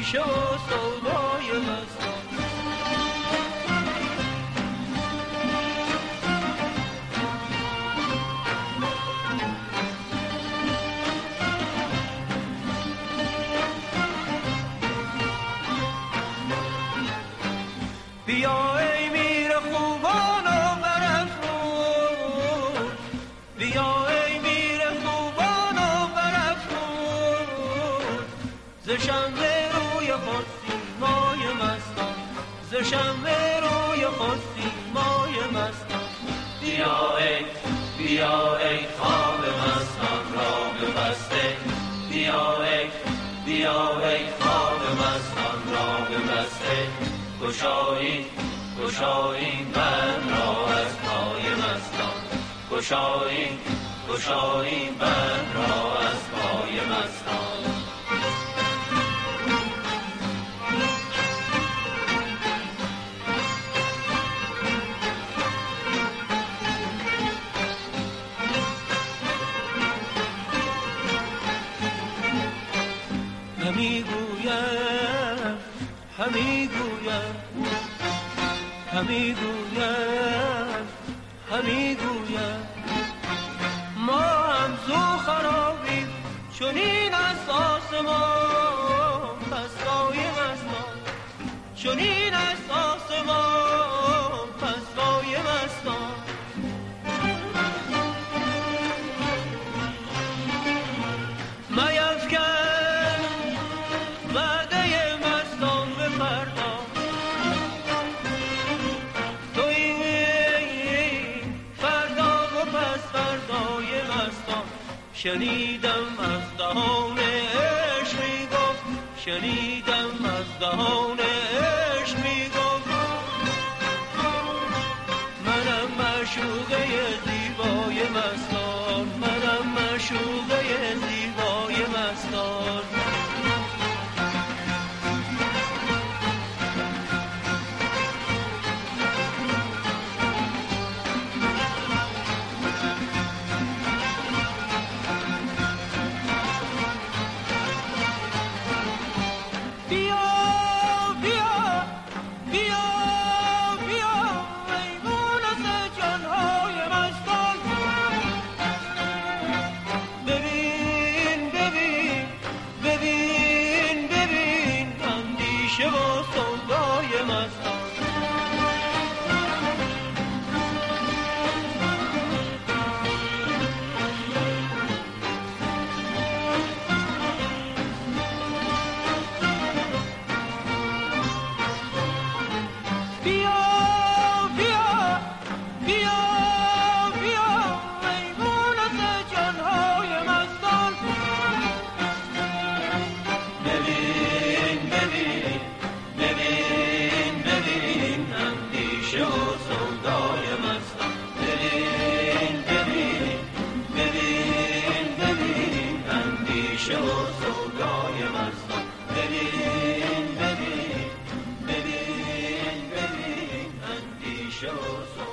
اندیشه و سودای مستان. بیا ای میر خوبان و برافروز، بیا ای میر خوبان و برافروز، ز شمع روی خود سیمای مستان، ز شمع روی خود سیمای مستان. بیا ای خواب مستان را ببسته، بیا ای خواب مستان را ببسته، گشایین بند را از پای مستان، گشایین بند را از پای مستان. همی گویم همی گویم همی گویم همی گویم، ما هم زو خرابیم چنین از آسمان، پس قایم مستان، چنین از آسمان، پس قایم مستان. شنیدم از دهان عشق میگفت، شنیدم از دهان عشق میگفت، منم معشوقه زیبای مستان، منم معشوقه زیبای مستان. Show